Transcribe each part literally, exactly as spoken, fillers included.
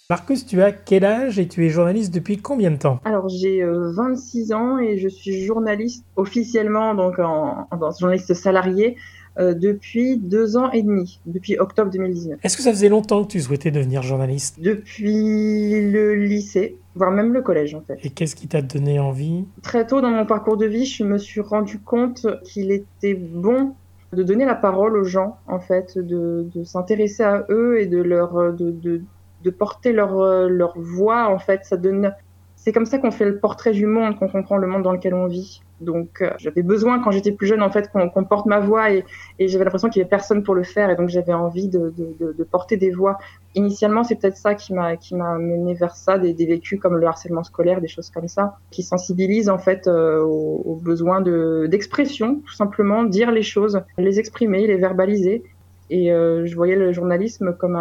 Marcus, tu as quel âge et tu es journaliste depuis combien de temps? Alors j'ai euh, vingt-six ans et je suis journaliste officiellement, donc en, en journaliste salarié, euh, depuis deux ans et demi, depuis octobre deux mille dix-neuf. Est-ce que ça faisait longtemps que tu souhaitais devenir journaliste? Depuis le lycée, voire même le collège en Et fait. qu'est-ce qui t'a donné envie? Très tôt dans mon parcours de vie, je me suis rendu compte qu'il était bon de donner la parole aux gens, en fait, de, de s'intéresser à eux et de leur de, de, de porter leur, leur voix, en fait. Ça donne, c'est comme ça qu'on fait le portrait du monde, qu'on comprend le monde dans lequel on vit. Donc, euh, j'avais besoin, quand j'étais plus jeune, en fait, qu'on, qu'on porte ma voix et, et j'avais l'impression qu'il n'y avait personne pour le faire. Et donc, j'avais envie de, de, de, de porter des voix. Initialement, c'est peut-être ça qui m'a, qui m'a mené vers ça, des, des vécus comme le harcèlement scolaire, des choses comme ça, qui sensibilisent, en fait, euh, aux, aux besoins de, d'expression, tout simplement, dire les choses, les exprimer, les verbaliser. Et euh, je voyais le journalisme comme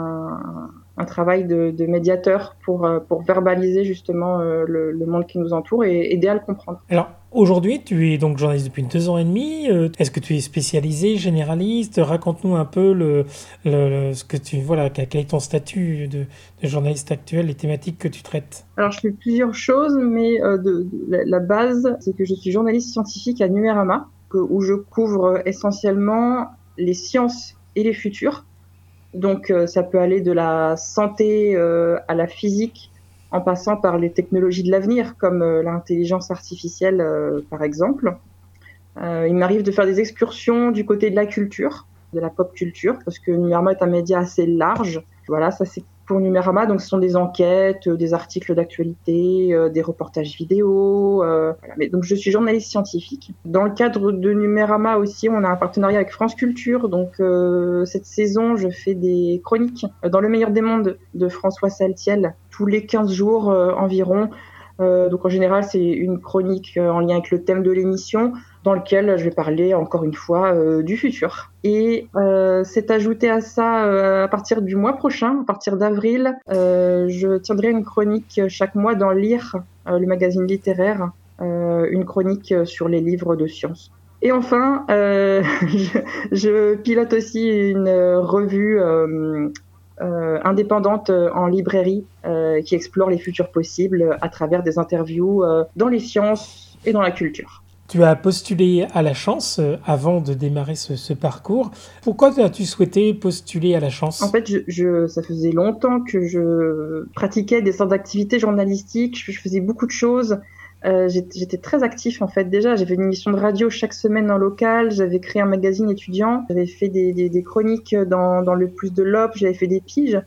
un, un travail de, de médiateur pour, pour verbaliser justement euh, le, le monde qui nous entoure et aider à le comprendre. Alors, aujourd'hui, tu es donc journaliste depuis deux ans et demi. Euh, est-ce que tu es spécialisé, généraliste? Raconte-nous un peu le, le, le- ce que tu, voilà, quel quel est ton statut de, de journaliste actuel, les thématiques que tu traites. Alors, je fais plusieurs choses, mais euh, de, de, la, la base, c'est que je suis journaliste scientifique à Numérama, que, où je couvre essentiellement les sciences et les futurs. Donc, euh, ça peut aller de la santé euh, à la physique, en passant par les technologies de l'avenir, comme euh, l'intelligence artificielle, euh, par exemple. Euh, il m'arrive de faire des excursions du côté de la culture, de la pop culture, parce que Numérama est un média assez large. Voilà, ça c'est pour Numérama. Donc, ce sont des enquêtes, euh, des articles d'actualité, euh, des reportages vidéo. Euh, voilà. Mais donc, je suis journaliste scientifique. Dans le cadre de Numérama aussi, on a un partenariat avec France Culture. Donc, euh, cette saison, je fais des chroniques dans le meilleur des mondes de François Saltiel tous les quinze jours euh, environ. Euh, donc en général, c'est une chronique euh, en lien avec le thème de l'émission, dans lequel je vais parler encore une fois euh, du futur. Et euh, c'est ajouté à ça euh, à partir du mois prochain, à partir d'avril, euh, je tiendrai une chronique chaque mois dans Lire, euh, le magazine littéraire, euh, une chronique sur les livres de science. Et enfin, euh, je, je pilote aussi une revue euh, euh, indépendante en librairie euh, qui explore les futurs possibles à travers des interviews euh, dans les sciences et dans la culture. Tu as postulé à la chance euh, avant de démarrer ce, ce parcours. Pourquoi as-tu souhaité postuler à la En chance? fait, je, je, ça faisait longtemps que je pratiquais des sortes d'activités journalistiques. Je, je faisais beaucoup de choses. Euh, j'étais, j'étais très actif en fait déjà. J'avais une émission de radio chaque semaine en local. J'avais créé un magazine étudiant. J'avais fait des, des, des chroniques dans, dans le Plus de l'Op. J'avais fait des piges.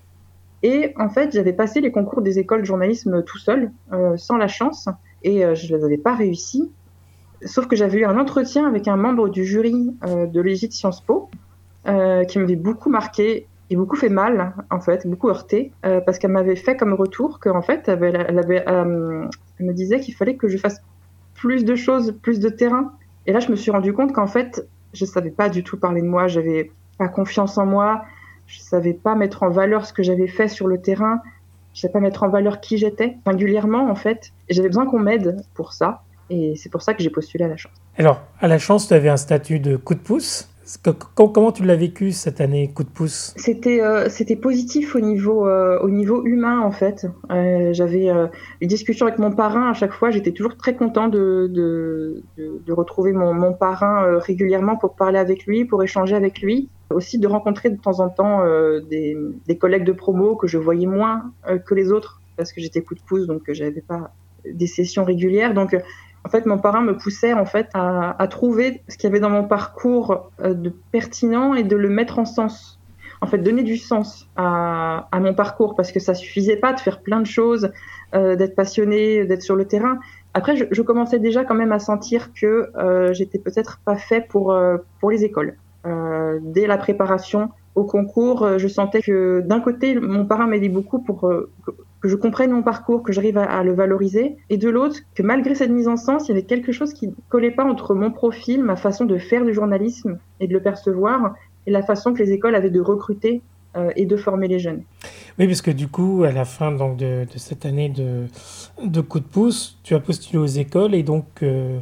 Et en fait, j'avais passé les concours des écoles de journalisme tout seul, euh, sans la chance. Et euh, je ne les avais pas réussi. Sauf que j'avais eu un entretien avec un membre du jury euh, de l'E G I de Sciences Po euh, qui m'avait beaucoup marqué et beaucoup fait mal, en fait, beaucoup heurté, euh, parce qu'elle m'avait fait comme retour qu'en fait, elle, avait, elle, avait, euh, elle me disait qu'il fallait que je fasse plus de choses, plus de terrain. Et là, je me suis rendu compte qu'en fait, je savais pas du tout parler de moi, j'avais pas confiance en moi, je savais pas mettre en valeur ce que j'avais fait sur le terrain, je savais pas mettre en valeur qui j'étais, singulièrement, en fait. Et j'avais besoin qu'on m'aide pour ça. Et c'est pour ça que j'ai postulé à la chance. Alors, à la chance, tu avais un statut de coup de pouce. Que- co- Comment tu l'as vécu cette année, coup de pouce? C'était euh, c'était positif au niveau euh, au niveau humain en fait. Euh, j'avais euh, une discussion avec mon parrain à chaque fois. J'étais toujours très content de de, de, de retrouver mon, mon parrain euh, régulièrement pour parler avec lui, pour échanger avec lui. Aussi de rencontrer de temps en temps euh, des, des collègues de promo que je voyais moins euh, que les autres parce que j'étais coup de pouce donc euh, j'avais pas des sessions régulières. Donc euh, en fait, mon parrain me poussait en fait à, à trouver ce qu'il y avait dans mon parcours euh, de pertinent et de le mettre en sens. En fait, donner du sens à, à mon parcours parce que ça suffisait pas de faire plein de choses, euh, d'être passionné, d'être sur le terrain. Après, je, je commençais déjà quand même à sentir que euh, j'étais peut-être pas fait pour euh, pour les écoles. Euh, dès la préparation au concours, euh, je sentais que d'un côté, mon parrain m'aidait beaucoup pour euh, que je comprenne mon parcours, que j'arrive à, à le valoriser, et de l'autre, que malgré cette mise en sens, il y avait quelque chose qui ne collait pas entre mon profil, ma façon de faire du journalisme et de le percevoir, et la façon que les écoles avaient de recruter euh, et de former les jeunes. Oui, parce que du coup, à la fin donc, de, de cette année de, de coup de pouce, tu as postulé aux écoles et donc euh,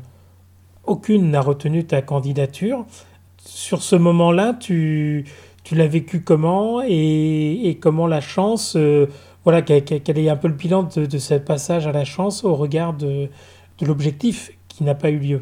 aucune n'a retenu ta candidature. Sur ce moment-là, tu, tu l'as vécu comment et, et comment la chance, euh, voilà, quel, quel est un peu le bilan de, de ce passage à la chance au regard de, de l'objectif qui n'a pas eu lieu?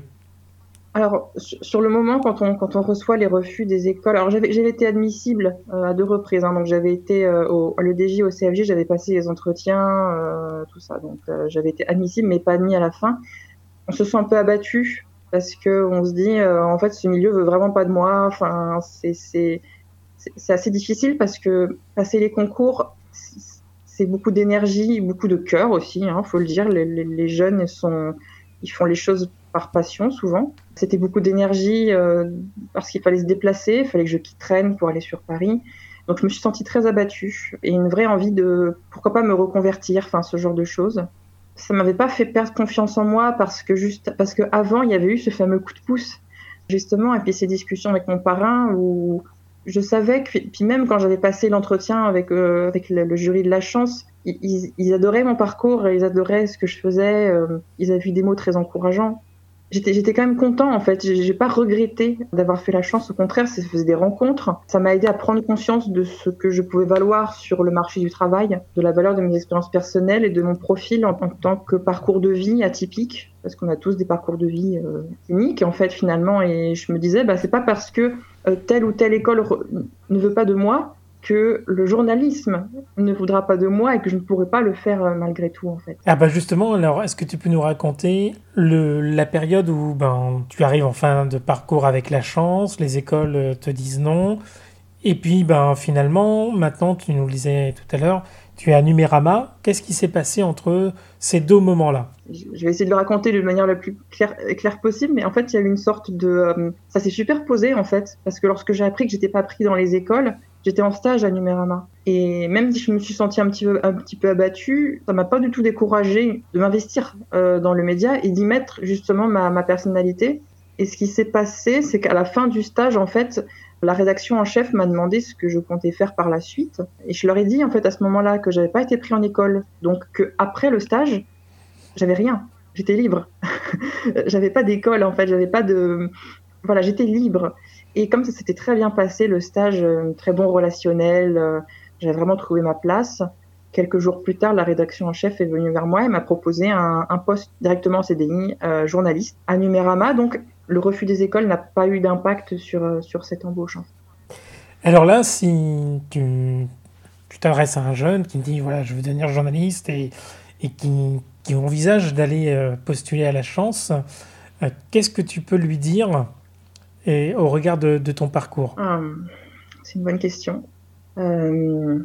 Alors, sur le moment, quand on, quand on reçoit les refus des écoles, alors j'avais, j'avais été admissible euh, à deux reprises, hein, donc j'avais été euh, au, à l'E D J, au C F J, j'avais passé les entretiens, euh, tout ça, donc euh, j'avais été admissible, mais pas admis à la fin. On se sent un peu abattu parce que on se dit, euh, en fait, ce milieu veut vraiment pas de moi. Enfin, c'est, c'est, c'est, c'est assez difficile parce que passer les concours, c'est beaucoup d'énergie, beaucoup de cœur aussi, hein, faut le dire. Les, les, les jeunes sont, ils font les choses par passion souvent. C'était beaucoup d'énergie euh, parce qu'il fallait se déplacer, il fallait que je quitte Rennes pour aller sur Paris. Donc je me suis sentie très abattue et une vraie envie de, pourquoi pas me reconvertir, enfin ce genre de choses. Ça m'avait pas fait perdre confiance en moi parce que juste parce que avant il y avait eu ce fameux coup de pouce justement et puis ces discussions avec mon parrain où je savais que puis même quand j'avais passé l'entretien avec euh, avec le, le jury de la chance, ils, ils adoraient mon parcours, ils adoraient ce que je faisais, euh, ils avaient eu des mots très encourageants. J'étais, j'étais quand même content en fait. J'ai, j'ai pas regretté d'avoir fait la chance. Au contraire, ça faisait des rencontres. Ça m'a aidé à prendre conscience de ce que je pouvais valoir sur le marché du travail, de la valeur de mes expériences personnelles et de mon profil en, en tant que parcours de vie atypique, parce qu'on a tous des parcours de vie euh, uniques en fait finalement. Et je me disais, bah c'est pas parce que euh, telle ou telle école re- ne veut pas de moi que le journalisme ne voudra pas de moi et que je ne pourrai pas le faire euh, malgré tout en fait. Ah bah justement, alors est-ce que tu peux nous raconter le, la période où ben, tu arrives en fin de parcours avec la chance, les écoles euh, te disent non, et puis ben, finalement, maintenant, tu nous le disais tout à l'heure, tu es à Numérama. Qu'est-ce qui s'est passé entre ces deux moments-là? Je vais essayer de le raconter de manière la plus claire, claire possible, mais en fait, il y a eu une sorte de... Euh, ça s'est superposé, en fait, parce que lorsque j'ai appris que j'étais pas pris dans les écoles, j'étais en stage à Numérama. Et même si je me suis sentie un petit peu, un petit peu abattue, ça m'a pas du tout découragée de m'investir euh, dans le média et d'y mettre justement ma, ma personnalité. Et ce qui s'est passé, c'est qu'à la fin du stage, en fait, la rédaction en chef m'a demandé ce que je comptais faire par la suite. Et je leur ai dit, en fait, à ce moment-là, que j'avais pas été pris en école. Donc, que après le stage, j'avais rien. J'étais libre. J'avais pas d'école, en fait. J'avais pas de, voilà, j'étais libre. Et comme ça s'était très bien passé, le stage, euh, très bon relationnel, euh, j'avais vraiment trouvé ma place. Quelques jours plus tard, la rédaction en chef est venue vers moi et m'a proposé un, un poste directement en C D I, euh, journaliste, à Numérama. Donc, le refus des écoles n'a pas eu d'impact sur, euh, sur cette embauche. Alors là, si tu, tu t'adresses à un jeune qui me dit, voilà, je veux devenir journaliste et, et qui, qui envisage d'aller euh, postuler à la chance, euh, qu'est-ce que tu peux lui dire et, au regard de, de ton parcours? Hum, c'est une bonne question. Euh,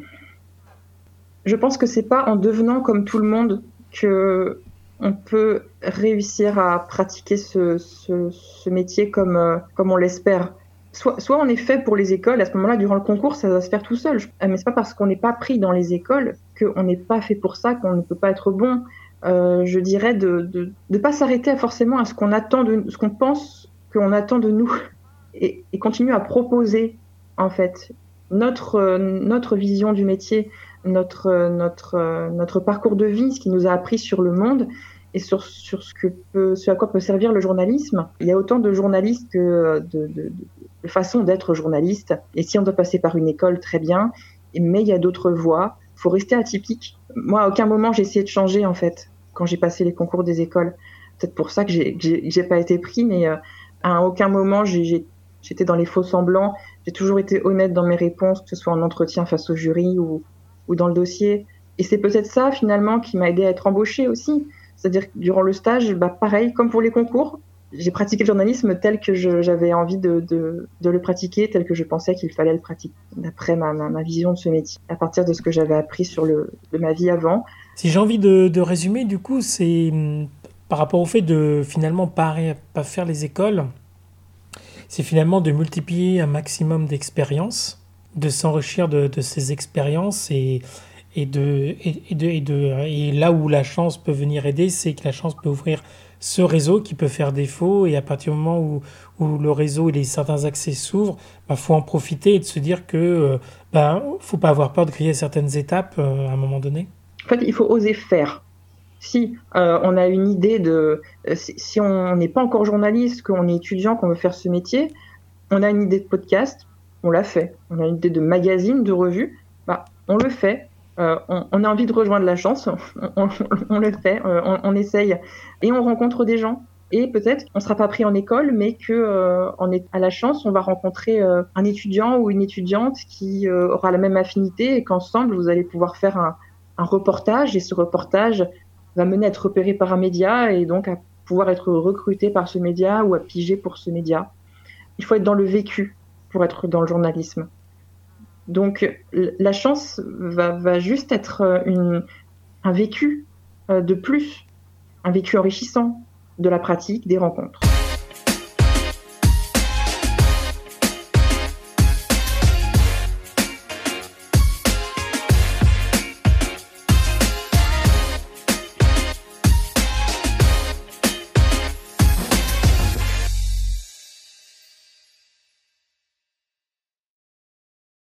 je pense que c'est pas en devenant comme tout le monde que on peut réussir à pratiquer ce, ce, ce métier comme, euh, comme on l'espère. Soit, soit on est fait pour les écoles, à ce moment-là, durant le concours, ça va se faire tout seul. Mais c'est pas parce qu'on n'est pas pris dans les écoles qu'on n'est pas fait pour ça, qu'on ne peut pas être bon. Euh, je dirais de de, de pas s'arrêter forcément à ce qu'on attend de, ce qu'on pense qu'on attend de nous, et, et continuer à proposer en fait notre euh, notre vision du métier, notre euh, notre euh, notre parcours de vie, ce qui nous a appris sur le monde et sur sur ce que peut, ce à quoi peut servir le journalisme. Il y a autant de journalistes que de, de, de façons d'être journaliste. Et si on doit passer par une école, très bien. Mais il y a d'autres voies. Il faut rester atypique. Moi, à aucun moment, j'ai essayé de changer, en fait, quand j'ai passé les concours des écoles. Peut-être pour ça que j'ai, j'ai, j'ai pas été pris, mais euh, à aucun moment, j'ai, j'ai, j'étais dans les faux semblants. J'ai toujours été honnête dans mes réponses, que ce soit en entretien face au jury ou, ou dans le dossier. Et c'est peut-être ça, finalement, qui m'a aidé à être embauchée aussi. C'est-à-dire que durant le stage, bah, pareil, comme pour les concours, j'ai pratiqué le journalisme tel que je, j'avais envie de, de, de le pratiquer, tel que je pensais qu'il fallait le pratiquer, d'après ma, ma, ma vision de ce métier, à partir de ce que j'avais appris sur le, de ma vie avant. Si j'ai envie de, de résumer, du coup, c'est hum, par rapport au fait de finalement pas, pas faire les écoles, c'est finalement de multiplier un maximum d'expériences, de s'enrichir de, de ces expériences et, et, de, et, et, de, et, de, et là où la chance peut venir aider, c'est que la chance peut ouvrir ce réseau qui peut faire défaut et à partir du moment où, où le réseau et les, certains accès s'ouvrent, bah, faut en profiter et de se dire que euh, bah, faut pas avoir peur de griller certaines étapes euh, à un moment donné. En fait, il faut oser faire. Si euh, on a une idée de, euh, si, si on n'est pas encore journaliste, qu'on est étudiant, qu'on veut faire ce métier, on a une idée de podcast, on l'a fait. On a une idée de magazine, de revue, bah, on le fait. Euh, on, on a envie de rejoindre la chance, on, on, on le fait, euh, on, on essaye et on rencontre des gens. Et peut-être on ne sera pas pris en école, mais que euh, on est à la chance, on va rencontrer euh, un étudiant ou une étudiante qui euh, aura la même affinité et qu'ensemble vous allez pouvoir faire un, un reportage. Et ce reportage va mener à être repéré par un média et donc à pouvoir être recruté par ce média ou à piger pour ce média. Il faut être dans le vécu pour être dans le journalisme. Donc la chance va, va juste être une, un vécu de plus, un vécu enrichissant de la pratique, des rencontres.